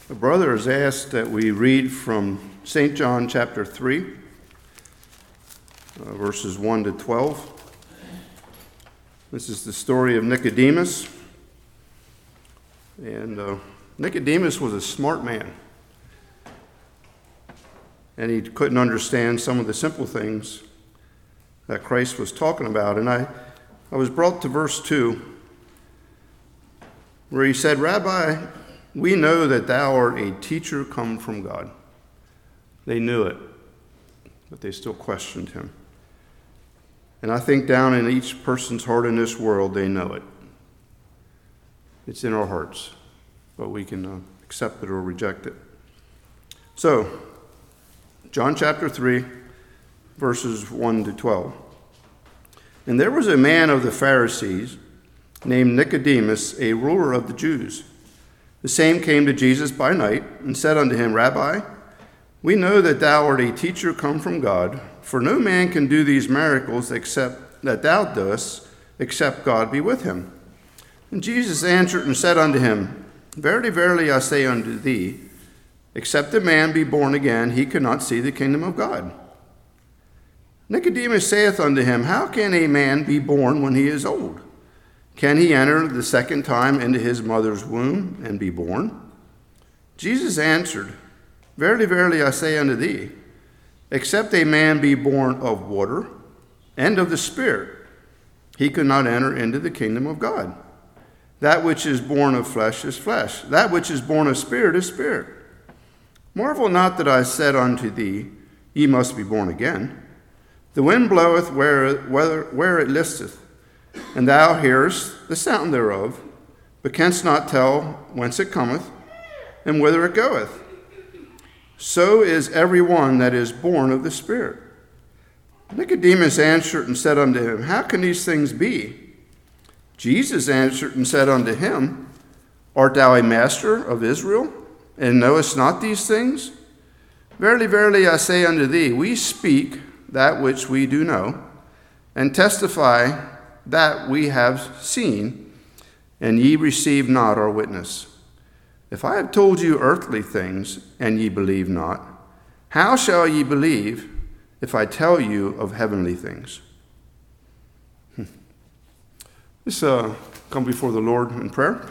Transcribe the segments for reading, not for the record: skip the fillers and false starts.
A brother has asked that we read from St. John chapter 3, verses 1 to 12. This is the story of Nicodemus. And Nicodemus was a smart man. And he couldn't understand some of the simple things that Christ was talking about. And I was brought to verse 2, where he said, "Rabbi, we know that thou art a teacher come from God." They knew it, but they still questioned him. And I think down in each person's heart in this world, they know it. It's in our hearts, but we can accept it or reject it. So, John chapter 3, verses 1 to 12. "And there was a man of the Pharisees named Nicodemus, a ruler of the Jews. The same came to Jesus by night and said unto him, Rabbi, we know that thou art a teacher come from God, for no man can do these miracles except that thou doest, except God be with him. And Jesus answered and said unto him, Verily, verily, I say unto thee, except a man be born again, he cannot see the kingdom of God. Nicodemus saith unto him, How can a man be born when he is old? Can he enter the second time into his mother's womb and be born? Jesus answered, Verily, verily, I say unto thee, except a man be born of water and of the Spirit, he could not enter into the kingdom of God. That which is born of flesh is flesh. That which is born of spirit is spirit. Marvel not that I said unto thee, Ye must be born again. The wind bloweth where it listeth, and thou hearest the sound thereof, but canst not tell whence it cometh, and whither it goeth. So is every one that is born of the Spirit. Nicodemus answered and said unto him, How can these things be? Jesus answered and said unto him, Art thou a master of Israel, and knowest not these things? Verily, verily, I say unto thee, we speak that which we do know, and testify that we have seen, and ye receive not our witness. If I have told you earthly things, and ye believe not, how shall ye believe if I tell you of heavenly things? Let's come before the Lord in prayer.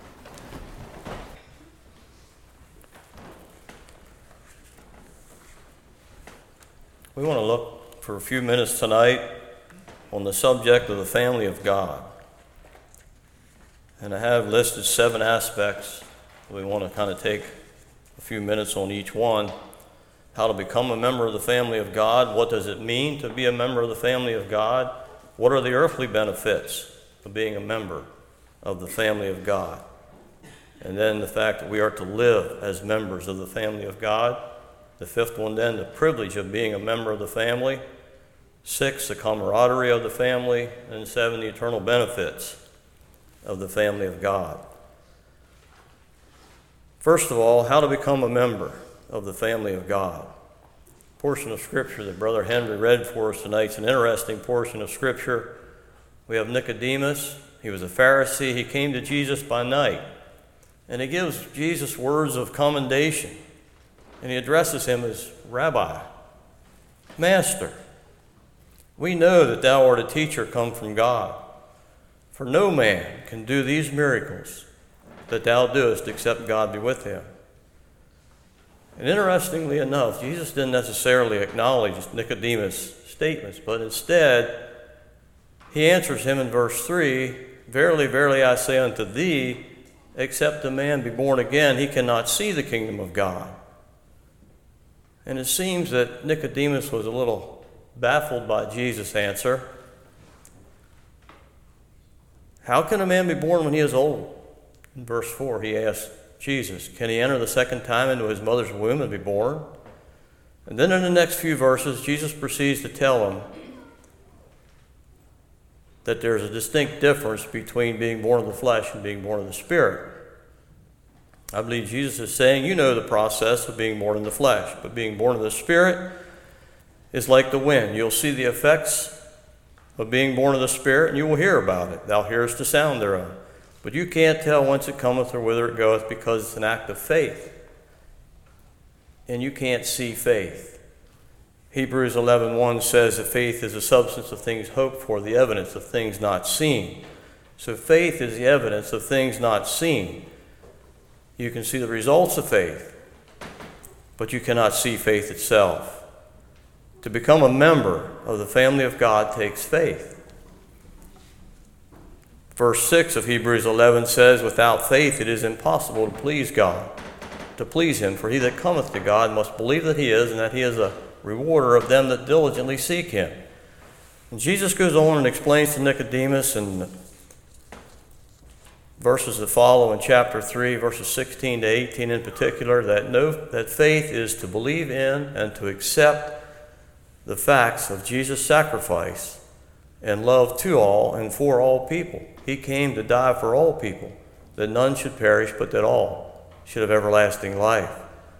We want to look for a few minutes tonight on the subject of the family of God. And I have listed 7 aspects. We want to kind of take a few minutes on each one. How to become a member of the family of God. What does it mean to be a member of the family of God? What are the earthly benefits of being a member of the family of God? And then the fact that we are to live as members of the family of God. The 5th one then, the privilege of being a member of the family. 6, the camaraderie of the family. And 7, the eternal benefits of the family of God. First of all, how to become a member of the family of God. A portion of Scripture that Brother Henry read for us tonight is an interesting portion of Scripture. We have Nicodemus. He was a Pharisee. He came to Jesus by night. And he gives Jesus words of commendation. And he addresses him as Rabbi, Master. We know that thou art a teacher come from God. For no man can do these miracles that thou doest except God be with him. And interestingly enough, Jesus didn't necessarily acknowledge Nicodemus' statements, but instead he answers him in verse 3, Verily, verily, I say unto thee, except a man be born again, he cannot see the kingdom of God. And it seems that Nicodemus was a little baffled by Jesus' answer. How can a man be born when he is old? In verse 4, he asked Jesus, can he enter the second time into his mother's womb and be born? And then in the next few verses, Jesus proceeds to tell him that there's a distinct difference between being born of the flesh and being born of the Spirit. I believe Jesus is saying, you know the process of being born in the flesh, but being born of the Spirit is like the wind. You'll see the effects of being born of the Spirit, and you will hear about it. Thou hearest the sound thereof. But you can't tell whence it cometh or whither it goeth, because it's an act of faith. and you can't see faith. Hebrews 11:1 says that faith is the substance of things hoped for, the evidence of things not seen. So faith is the evidence of things not seen. You can see the results of faith, but you cannot see faith itself. To become a member of the family of God takes faith. Verse 6 of Hebrews 11 says, without faith it is impossible to please God, to please him. For he that cometh to God must believe that he is, and that he is a rewarder of them that diligently seek him. And Jesus goes on and explains to Nicodemus in verses that follow in chapter 3, verses 16 to 18 in particular, that faith is to believe in and to accept the facts of Jesus' sacrifice and love to all and for all people. He came to die for all people, that none should perish, but that all should have everlasting life.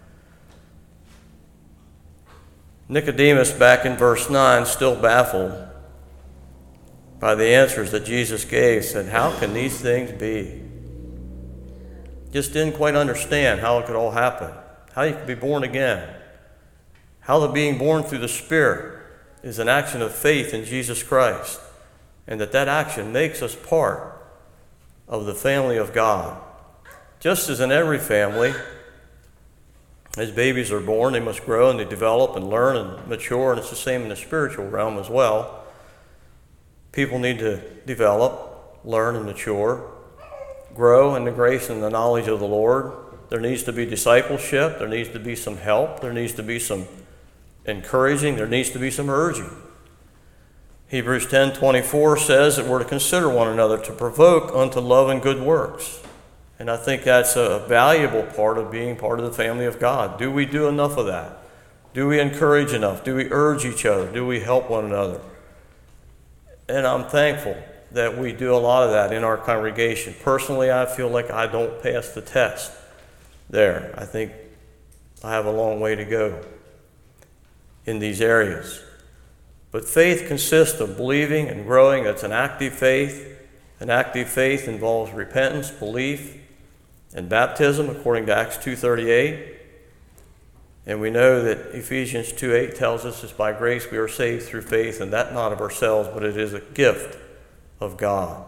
Nicodemus, back in verse 9, still baffled by the answers that Jesus gave, said, how can these things be? Just didn't quite understand how it could all happen, how you could be born again, how the being born through the Spirit is an action of faith in Jesus Christ, and that action makes us part of the family of God. Just as in every family, as babies are born, they must grow and they develop and learn and mature, and it's the same in the spiritual realm as well. People need to develop, learn, and mature, grow in the grace and the knowledge of the Lord. There needs to be discipleship. There needs to be some help. There needs to be some encouraging. There needs to be some urging. Hebrews 10:24 says that we're to consider one another to provoke unto love and good works. And I think that's a valuable part of being part of the family of God. Do we do enough of that? Do we encourage enough? Do we urge each other? Do we help one another? And I'm thankful that we do a lot of that in our congregation. Personally, I feel like I don't pass the test there. I think I have a long way to go in these areas. But faith consists of believing and growing. It's an active faith. An active faith involves repentance, belief, and baptism, according to Acts 2:38. And we know that Ephesians 2:8 tells us it's by grace we are saved through faith, and that not of ourselves, but it is a gift of God.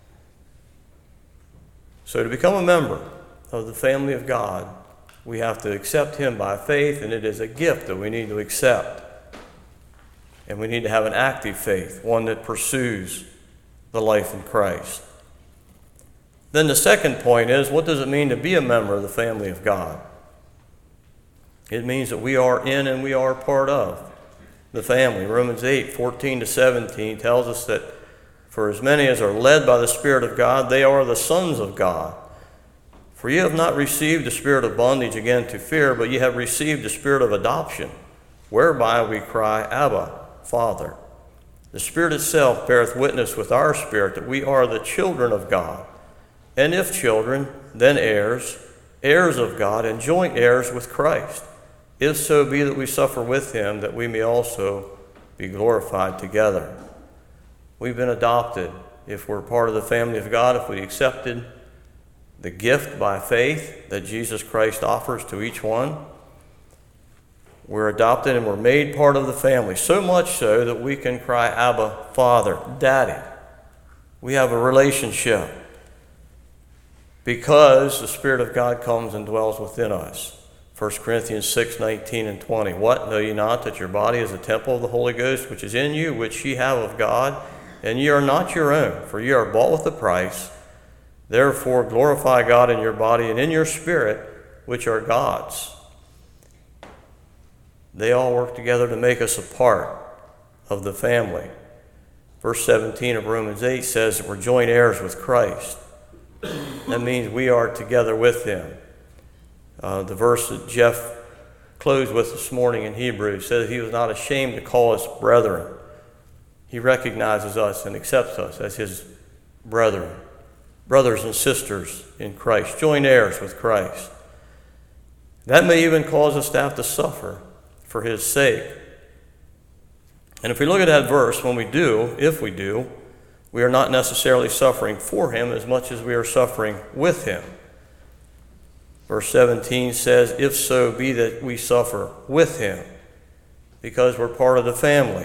So to become a member of the family of God, we have to accept him by faith, and it is a gift that we need to accept. And we need to have an active faith, one that pursues the life in Christ. Then the second point is, what does it mean to be a member of the family of God? It means that we are in and we are part of the family. Romans 8:14-17 tells us that for as many as are led by the Spirit of God, they are the sons of God. For you have not received the spirit of bondage again to fear, but you have received the spirit of adoption, whereby we cry, Abba, Father. The Spirit itself beareth witness with our spirit that we are the children of God. And if children, then heirs, heirs of God, and joint heirs with Christ, if so be that we suffer with him, that we may also be glorified together. We've been adopted. If we're part of the family of God, if we accepted the gift by faith that Jesus Christ offers to each one, we're adopted and we're made part of the family, so much so that we can cry, Abba, Father, Daddy. We have a relationship because the Spirit of God comes and dwells within us. 1 Corinthians 6:19-20. What? Know ye not that your body is a temple of the Holy Ghost, which is in you, which ye have of God, and ye are not your own, for ye are bought with a price. Therefore glorify God in your body and in your spirit, which are God's. They all work together to make us a part of the family. Verse 17 of Romans 8 says that we're joint heirs with Christ. That means we are together with him. The verse that Jeff closed with this morning in Hebrews says he was not ashamed to call us brethren. He recognizes us and accepts us as his brethren, brothers and sisters in Christ, joint heirs with Christ. That may even cause us to have to suffer for his sake. And if we look at that verse, when we do, if we do, we are not necessarily suffering for him as much as we are suffering with him. Verse 17 says, if so be that we suffer with him, because we're part of the family.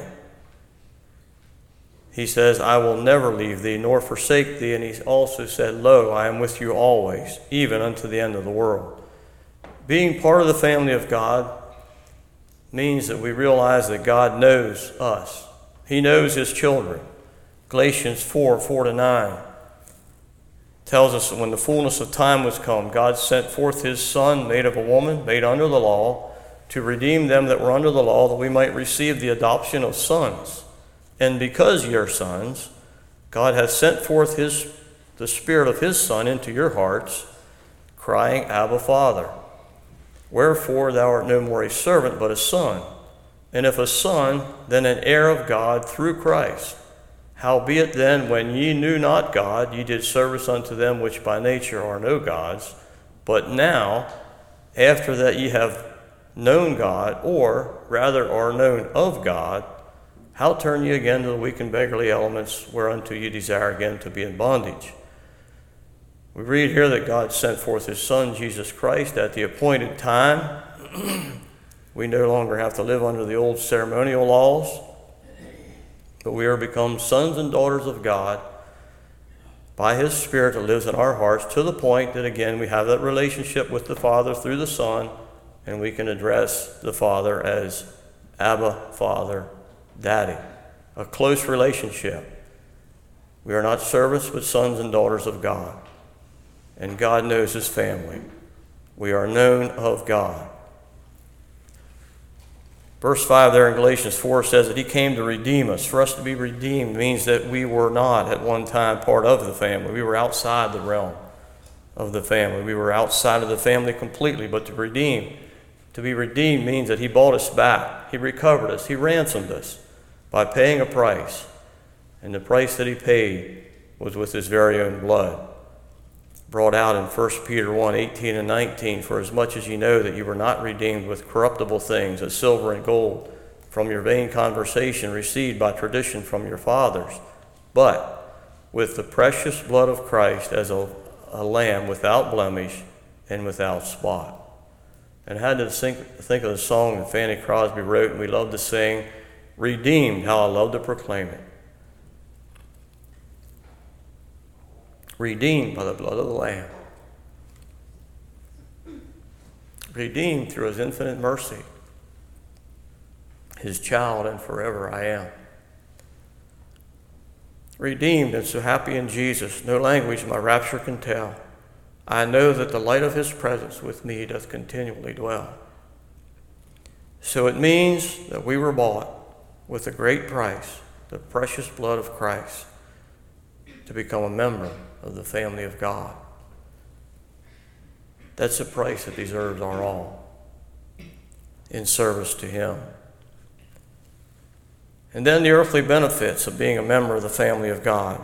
He says, I will never leave thee nor forsake thee. And he also said, lo, I am with you always, even unto the end of the world. Being part of the family of God means that we realize that God knows us. He knows his children. Galatians 4:4-9 tells us that when the fullness of time was come, God sent forth his Son, made of a woman, made under the law, to redeem them that were under the law, that we might receive the adoption of sons. And because ye are sons, God hath sent forth the Spirit of his Son into your hearts, crying, Abba, Father. Wherefore thou art no more a servant, but a son. And if a son, then an heir of God through Christ. Howbeit then, when ye knew not God, ye did service unto them which by nature are no gods. But now, after that ye have known God, or rather are known of God, how turn ye again to the weak and beggarly elements whereunto ye desire again to be in bondage? We read here that God sent forth his Son, Jesus Christ, at the appointed time. We no longer have to live under the old ceremonial laws, but we are become sons and daughters of God by his Spirit that lives in our hearts, to the point that, again, we have that relationship with the Father through the Son, and we can address the Father as Abba, Father, Daddy. A close relationship. We are not servants, but sons and daughters of God. And God knows his family. We are known of God. Verse 5 there in Galatians 4 says that he came to redeem us. For us to be redeemed means that we were not at one time part of the family. We were outside the realm of the family. We were outside of the family completely. But to be redeemed means that he bought us back. He recovered us. He ransomed us by paying a price. And the price that he paid was with his very own blood. Brought out in 1 Peter 1:18-19, for as much as ye know that you were not redeemed with corruptible things, as silver and gold, from your vain conversation received by tradition from your fathers, but with the precious blood of Christ as a lamb without blemish and without spot. And I had to think of the song that Fanny Crosby wrote, and we love to sing, Redeemed, how I love to proclaim it. Redeemed by the blood of the Lamb. Redeemed through his infinite mercy. His child, and forever I am. Redeemed and so happy in Jesus, no language my rapture can tell. I know that the light of his presence with me doth continually dwell. So it means that we were bought with a great price, the precious blood of Christ, to become a member of the family of God. That's the price that deserves our all in service to him. And then the earthly benefits of being a member of the family of God.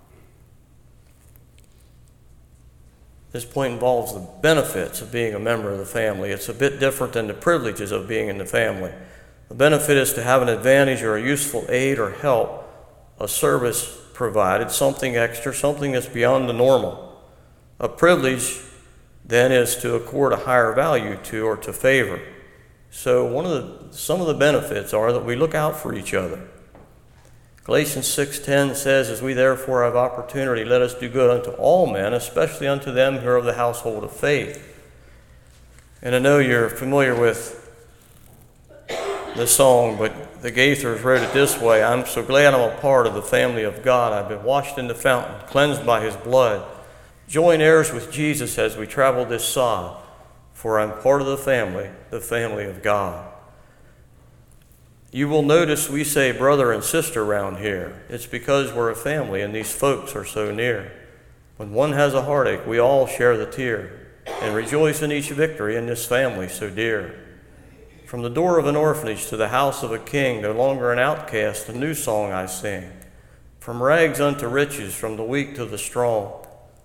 This point involves the benefits of being a member of the family. It's a bit different than the privileges of being in the family. The benefit is to have an advantage or a useful aid or help, a service provided, something extra, something that's beyond the normal. A privilege then is to accord a higher value to or to favor. So some of the benefits are that we look out for each other. Galatians 6:10 says, as we therefore have opportunity, let us do good unto all men, especially unto them who are of the household of faith. And I know you're familiar with the song, but the Gaithers wrote it this way: I'm so glad I'm a part of the family of God. I've been washed in the fountain, cleansed by his blood. Join heirs with Jesus as we travel this sod, for I'm part of the family of God. You will notice we say brother and sister around here. It's because we're a family and these folks are so near. When one has a heartache, we all share the tear and rejoice in each victory in this family so dear. From the door of an orphanage to the house of a king, no longer an outcast, a new song I sing. From rags unto riches, from the weak to the strong.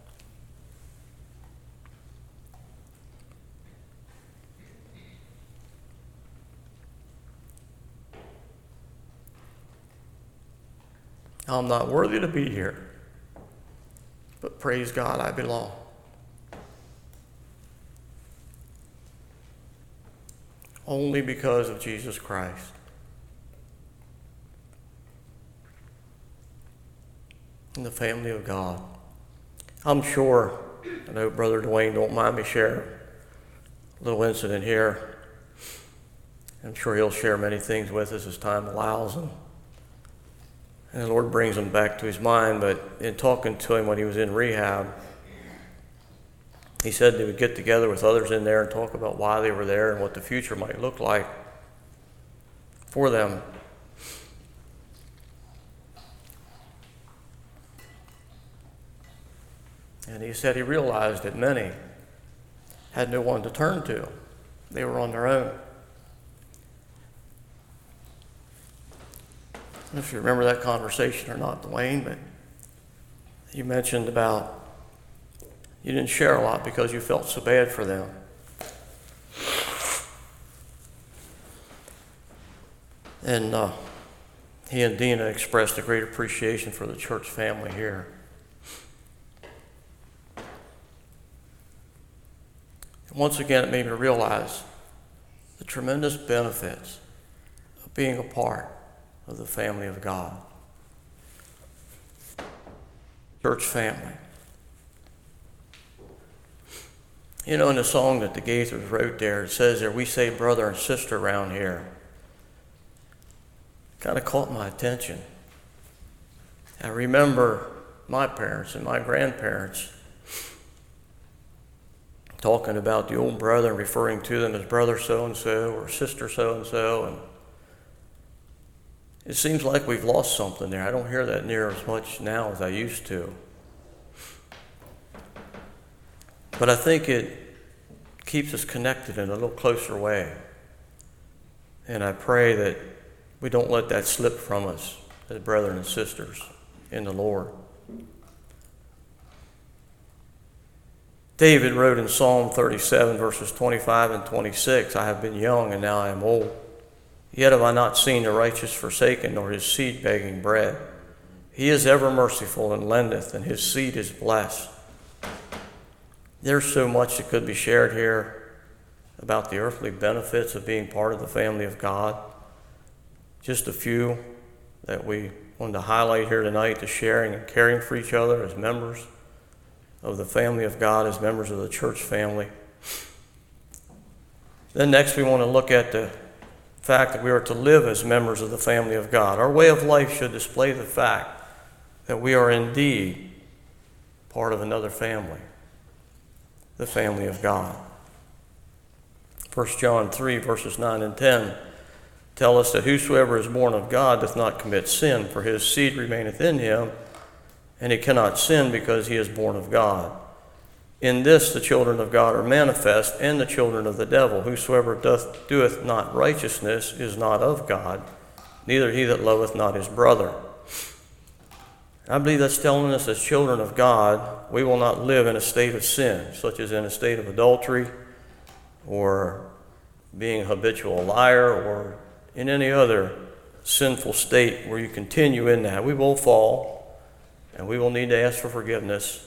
I'm not worthy to be here, but praise God, I belong. only because of Jesus Christ. In the family of God. I'm sure, I know Brother Dwayne don't mind me sharing a little incident here. I'm sure he'll share many things with us as time allows him. And the Lord brings him back to his mind, but in talking to him when he was in rehab, he said they would get together with others in there and talk about why they were there and what the future might look like for them. And he said he realized that many had no one to turn to. They were on their own. I don't know if you remember that conversation or not, Dwayne, but you mentioned about you didn't share a lot because you felt so bad for them. And he and Dina expressed a great appreciation for the church family here. And once again, it made me realize the tremendous benefits of being a part of the family of God. Church family. You know, in the song that the Gaithers wrote there, it says there, we say brother and sister around here. Kind of caught my attention. I remember my parents and my grandparents talking about the old brother and referring to them as brother so-and-so or sister so-and-so. And it seems like we've lost something there. I don't hear that near as much now as I used to. But I think it keeps us connected in a little closer way. And I pray that we don't let that slip from us as brethren and sisters in the Lord. David wrote in Psalm 37, verses 25 and 26, I have been young and now I am old. Yet have I not seen the righteous forsaken, nor his seed begging bread. He is ever merciful and lendeth, and his seed is blessed. There's so much that could be shared here about the earthly benefits of being part of the family of God. Just a few that we wanted to highlight here tonight, the sharing and caring for each other as members of the family of God, as members of the church family. Then next we want to look at the fact that we are to live as members of the family of God. Our way of life should display the fact that we are indeed part of another family, the family of God. 1 John 3, verses 9 and 10 tell us that whosoever is born of God doth not commit sin, for his seed remaineth in him, and he cannot sin because he is born of God. In this the children of God are manifest, and the children of the devil. Whosoever doeth not righteousness is not of God, neither he that loveth not his brother. I believe that's telling us as children of God, we will not live in a state of sin, such as in a state of adultery, or being a habitual liar, or in any other sinful state where you continue in that. We will fall, and we will need to ask for forgiveness.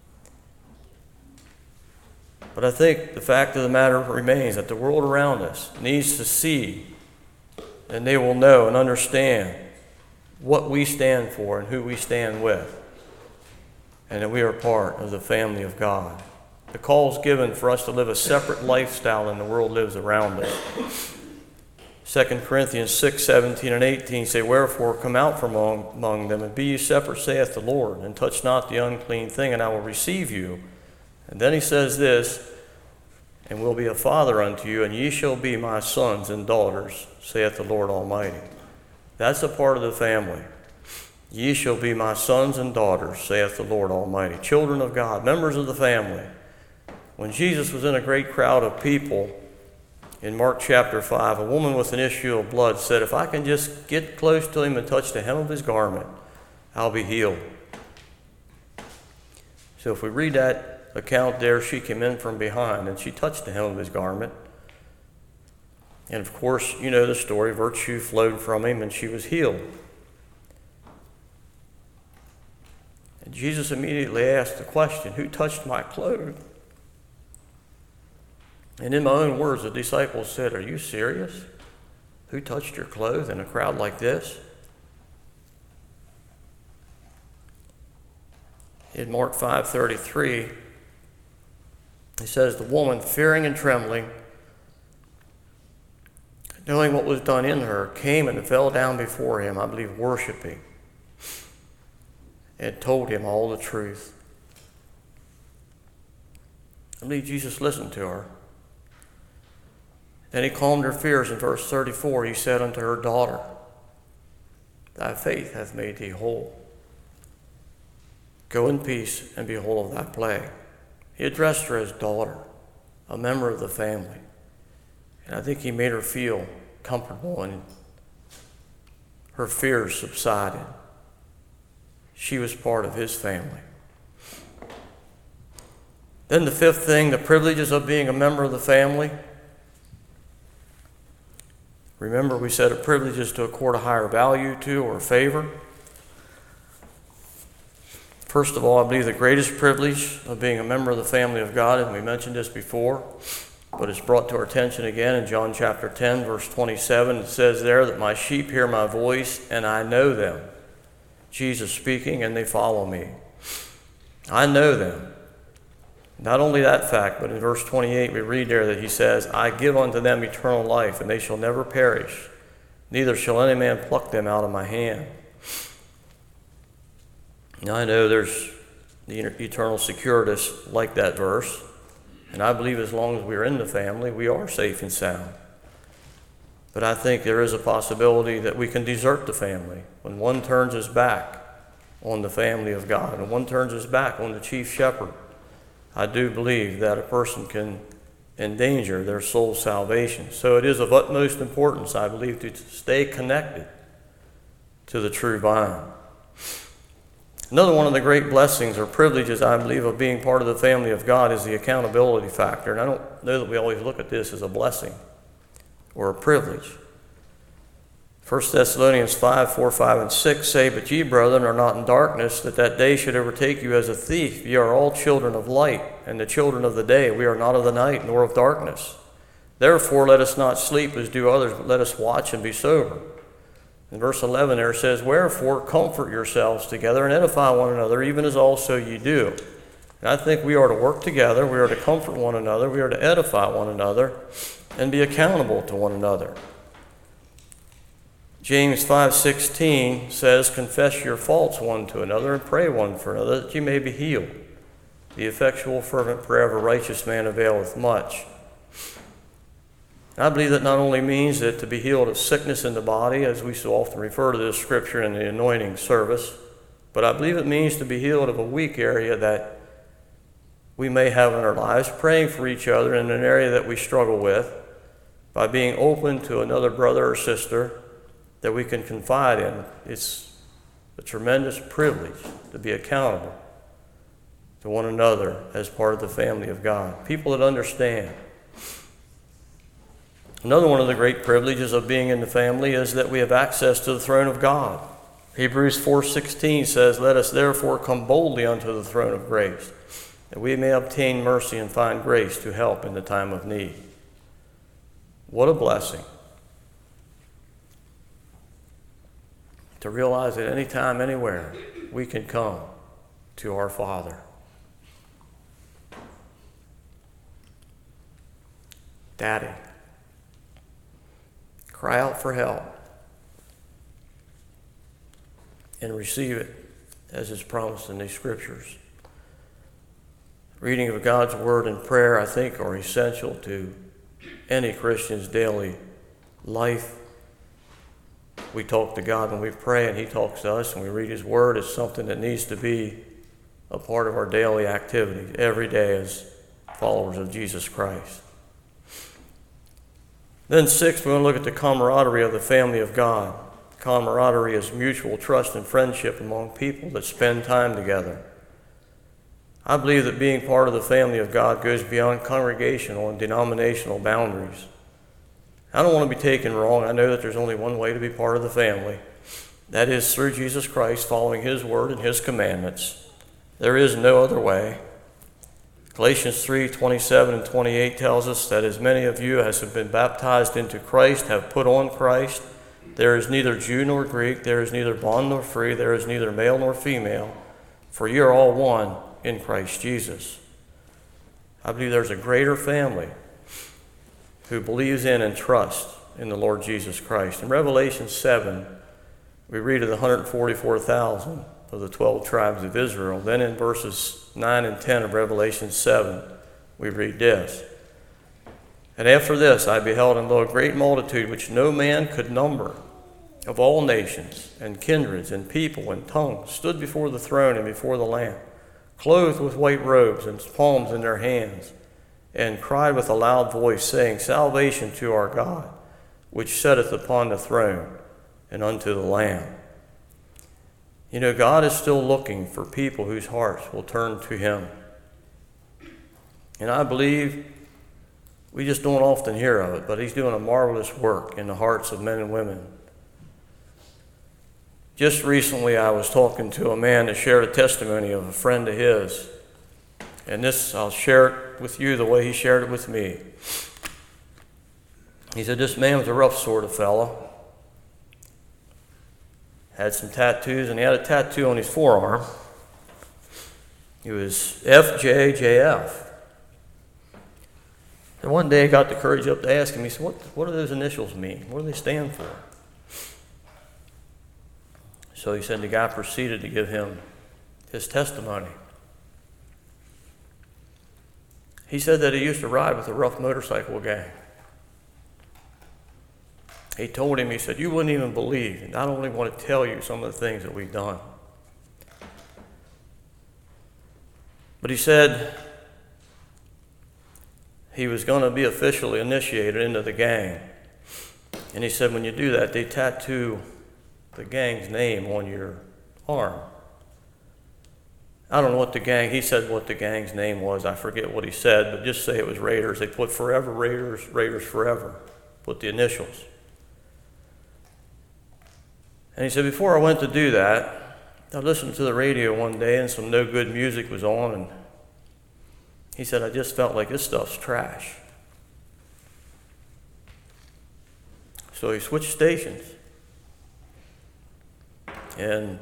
But I think the fact of the matter remains that the world around us needs to see, and they will know and understand what we stand for and who we stand with, and that we are part of the family of God. The call is given for us to live a separate lifestyle than the world lives around us. 2 Corinthians 6, 17 and 18 say, Wherefore come out from among them, and be ye separate, saith the Lord, and touch not the unclean thing, and I will receive you. And then he says this, and will be a father unto you, and ye shall be my sons and daughters, saith the Lord Almighty. That's a part of the family. Ye shall be my sons and daughters, saith the Lord Almighty. Children of God, members of the family. When Jesus was in a great crowd of people, in Mark chapter 5, a woman with an issue of blood said, if I can just get close to him and touch the hem of his garment, I'll be healed. So if we read that account there, she came in from behind and she touched the hem of his garment. And of course, you know the story, virtue flowed from him and she was healed. And Jesus immediately asked the question, who touched my clothes? And in my own words, the disciples said, "Are you serious? Who touched your clothes in a crowd like this?" In Mark 5:33, he says, "The woman, fearing and trembling, knowing what was done in her, came and fell down before him," I believe worshiping, and told him all the truth. I believe Jesus listened to her. Then he calmed her fears. In verse 34, he said unto her, "Daughter, thy faith hath made thee whole. Go in peace and be whole of thy plague." He addressed her as daughter, a member of the family. And I think he made her feel comfortable, and her fears subsided. She was part of his family. Then the fifth thing, the privileges of being a member of the family. Remember, we said a privilege is to accord a higher value to or favor. First of all, I believe the greatest privilege of being a member of the family of God, and we mentioned this before, but it's brought to our attention again in John chapter 10, verse 27. It says there that my sheep hear my voice, and I know them. Jesus speaking, and they follow me. I know them. Not only that fact, but in verse 28 we read there that he says, "I give unto them eternal life, and they shall never perish, neither shall any man pluck them out of my hand." Now I know there's the eternal securitists like that verse, and I believe as long as we're in the family, we are safe and sound. But I think there is a possibility that we can desert the family when one turns his back on the family of God and one turns his back on the chief shepherd. I do believe that a person can endanger their soul's salvation. So it is of utmost importance, I believe, to stay connected to the true vine. Another one of the great blessings or privileges, I believe, of being part of the family of God is the accountability factor. And I don't know that we always look at this as a blessing or a privilege. 1 Thessalonians 5, 4, 5, and 6 say, "But ye, brethren, are not in darkness, that day should overtake you as a thief. Ye are all children of light, and the children of the day. We are not of the night, nor of darkness. Therefore let us not sleep as do others, but let us watch and be sober." In verse 11 there says, "Wherefore comfort yourselves together and edify one another, even as also ye do." And I think we are to work together, we are to comfort one another, we are to edify one another, and be accountable to one another. James 5:16 says, "Confess your faults one to another and pray one for another, that ye may be healed. The effectual fervent prayer of a righteous man availeth much." I believe that not only means that to be healed of sickness in the body, as we so often refer to this scripture in the anointing service, but I believe it means to be healed of a weak area that we may have in our lives, praying for each other in an area that we struggle with, by being open to another brother or sister that we can confide in. It's a tremendous privilege to be accountable to one another as part of the family of God. People that understand. Another one of the great privileges of being in the family is that we have access to the throne of God. Hebrews 4:16 says, "Let us therefore come boldly unto the throne of grace, that we may obtain mercy and find grace to help in the time of need." What a blessing to realize that anytime, anywhere, we can come to our Father. Daddy. Cry out for help and receive it as is promised in these scriptures. Reading of God's word and prayer, I think, are essential to any Christian's daily life. We talk to God when we pray, and he talks to us, and we read his word. It's something that needs to be a part of our daily activity every day as followers of Jesus Christ. Then sixth, we want to look at the camaraderie of the family of God. Camaraderie is mutual trust and friendship among people that spend time together. I believe that being part of the family of God goes beyond congregational and denominational boundaries. I don't want to be taken wrong. I know that there's only one way to be part of the family. That is through Jesus Christ, following his word and his commandments. There is no other way. Galatians 3:27 and 28 tells us that as many of you as have been baptized into Christ have put on Christ. There is neither Jew nor Greek, there is neither bond nor free, there is neither male nor female, for you are all one in Christ Jesus. I believe there's a greater family who believes in and trusts in the Lord Jesus Christ. In Revelation 7, we read of the 144,000 of the 12 tribes of Israel. Then in verses 9 and 10 of Revelation 7, we read this. And after this I beheld, and lo, a great multitude which no man could number, of all nations and kindreds and people and tongues, stood before the throne and before the Lamb, clothed with white robes and palms in their hands, and cried with a loud voice, saying, Salvation to our God, which sitteth upon the throne, and unto the Lamb. You know, God is still looking for people whose hearts will turn to Him. And I believe we just don't often hear of it, but He's doing a marvelous work in the hearts of men and women. Just recently I was talking to a man that shared a testimony of a friend of his. And this, I'll share it with you the way he shared it with me. He said this man was a rough sort of fellow. Had some tattoos, and he had a tattoo on his forearm. It was FJJF. And one day I got the courage up to ask him, he said, what do those initials mean? What do they stand for? So he said the guy proceeded to give him his testimony. He said that he used to ride with a rough motorcycle gang. He told him, he said, you wouldn't even believe, and I don't even want to tell you some of the things that we've done. But he said he was going to be officially initiated into the gang. And he said when you do that, they tattoo the gang's name on your arm. I don't know what he said what the gang's name was. I forget what he said, but just say it was Raiders. They put Forever Raiders, Raiders Forever. Put the initials. And he said, before I went to do that, I listened to the radio one day and some no good music was on, and he said, I just felt like this stuff's trash. So he switched stations and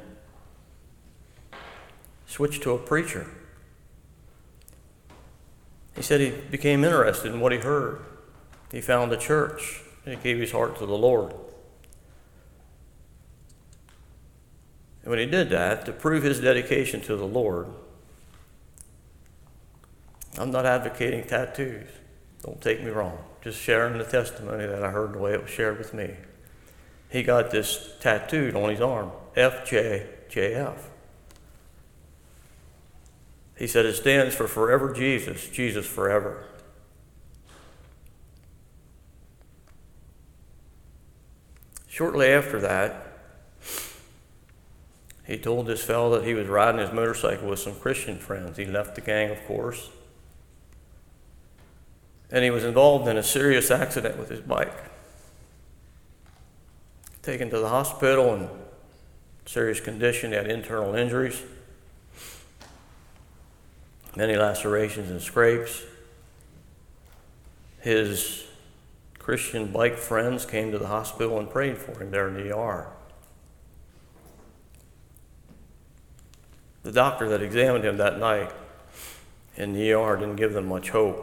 switched to a preacher. He said he became interested in what he heard. He found a church and he gave his heart to the Lord. And when he did that, to prove his dedication to the Lord, I'm not advocating tattoos. Don't take me wrong. Just sharing the testimony that I heard the way it was shared with me. He got this tattooed on his arm, FJJF. He said it stands for Forever Jesus, Jesus Forever. Shortly after that, he told this fellow that he was riding his motorcycle with some Christian friends. He left the gang, of course. And he was involved in a serious accident with his bike. Taken to the hospital in serious condition. He had internal injuries, many lacerations and scrapes. His Christian bike friends came to the hospital and prayed for him there in the ER. The doctor that examined him that night in the ER didn't give them much hope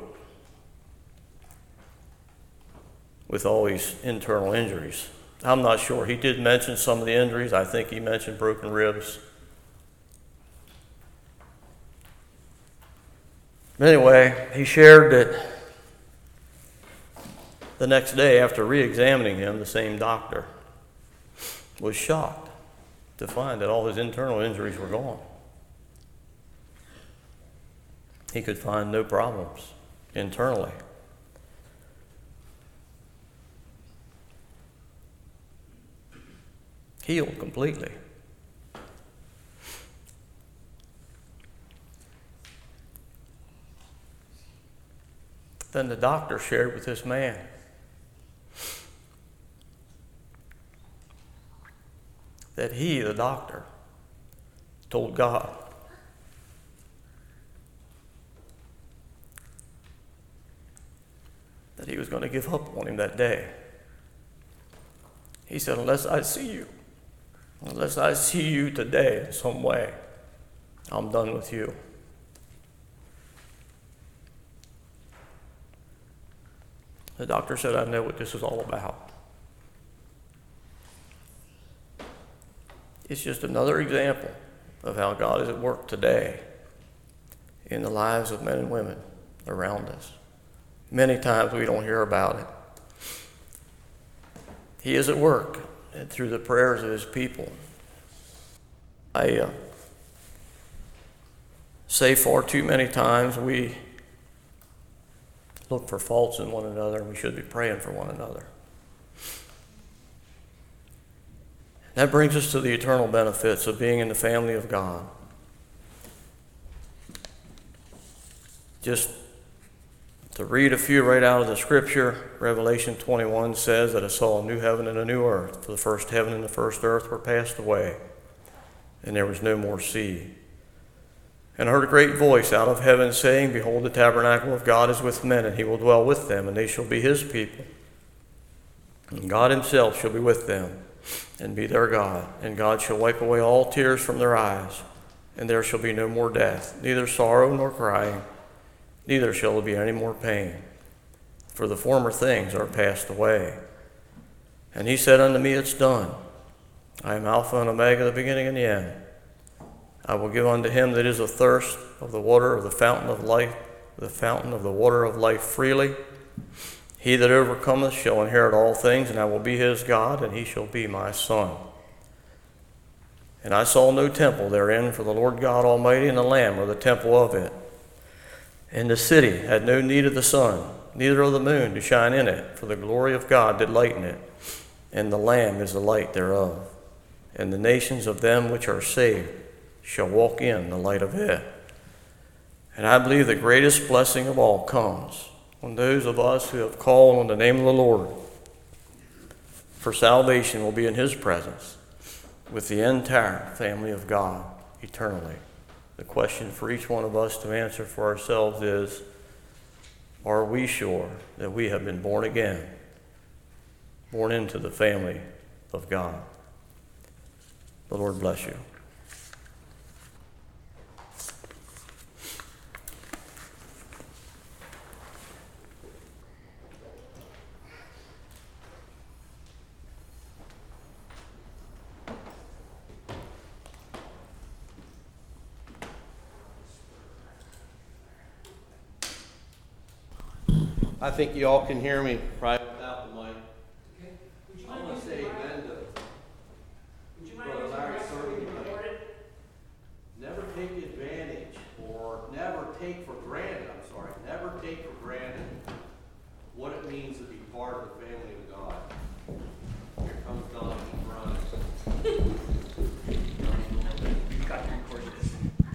with all these internal injuries. I'm not sure. He did mention some of the injuries. I think he mentioned broken ribs. Anyway, he shared that the next day after re-examining him, the same doctor was shocked to find that all his internal injuries were gone. He could find no problems internally. Healed completely. Then the doctor shared with this man that he, the doctor, told God he was going to give up on him that day. He said, unless I see you today in some way, I'm done with you. The doctor said, I know what this is all about. It's just another example of how God is at work today in the lives of men and women around us. Many times we don't hear about it. He is at work and through the prayers of his people. I say far too many times we look for faults in one another, and we should be praying for one another. That brings us to the eternal benefits of being in the family of God. Just to read a few right out of the scripture, Revelation 21 says that I saw a new heaven and a new earth. For the first heaven and the first earth were passed away, and there was no more sea. And I heard a great voice out of heaven saying, Behold, the tabernacle of God is with men, and he will dwell with them, and they shall be his people. And God himself shall be with them, and be their God. And God shall wipe away all tears from their eyes, and there shall be no more death, neither sorrow nor crying, neither shall there be any more pain. For the former things are passed away. And he said unto me, It's done. I am Alpha and Omega, the beginning and the end. I will give unto him that is athirst of the water of the fountain of life, the fountain of the water of life freely. He that overcometh shall inherit all things, and I will be his God, and he shall be my son. And I saw no temple therein, for the Lord God Almighty and the Lamb are the temple of it. And the city had no need of the sun, neither of the moon to shine in it, for the glory of God did lighten it, and the Lamb is the light thereof. And the nations of them which are saved shall walk in the light of it. And I believe the greatest blessing of all comes on those of us who have called on the name of the Lord. For salvation will be in his presence with the entire family of God eternally. The question for each one of us to answer for ourselves is, are we sure that we have been born again, born into the family of God? The Lord bless you. I think you all can hear me right without the mic. Okay. I want to say amen to Brother Larry Serling tonight. Never take advantage or never take for granted, never take for granted what it means to be part of the family of God. Here comes Don Brian. You've got to record this.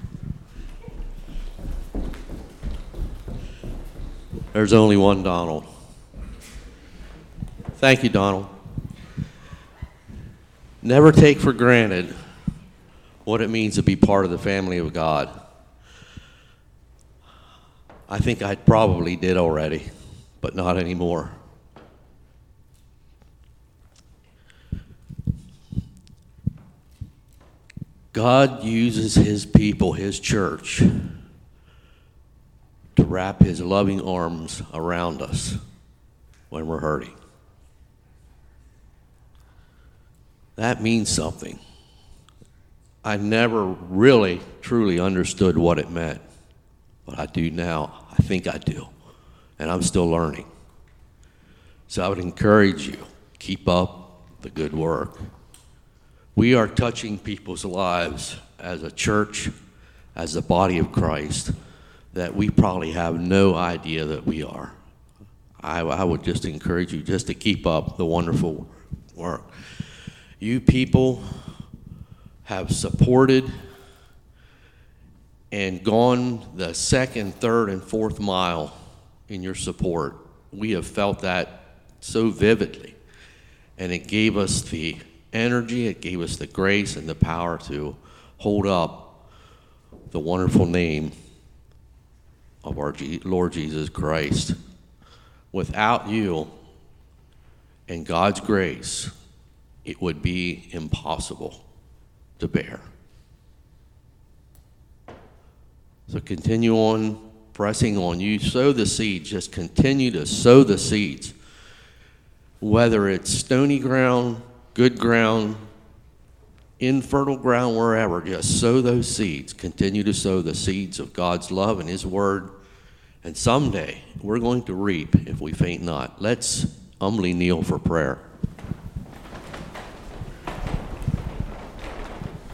There's only one Donald. Thank you, Donald. Never take for granted what it means to be part of the family of God. I think I probably did already, but not anymore. God uses his people, his church, to wrap his loving arms around us when we're hurting. That means something. I never really, truly understood what it meant, but I do now. I think I do, and I'm still learning. So I would encourage you, keep up the good work. We are touching people's lives as a church, as the body of Christ, that we probably have no idea that we are. I would just encourage you just to keep up the wonderful work. You people have supported and gone the second, third, and fourth mile in your support. We have felt that so vividly, and it gave us the energy, it gave us the grace and the power to hold up the wonderful name of our Lord Jesus Christ. without you and God's grace, it would be impossible to bear. So continue on pressing on. You sow the seeds. Just continue to sow the seeds. Whether it's stony ground, good ground, infertile ground, wherever, just sow those seeds. Continue to sow the seeds of God's love and His Word. And someday we're going to reap if we faint not. Let's humbly kneel for prayer.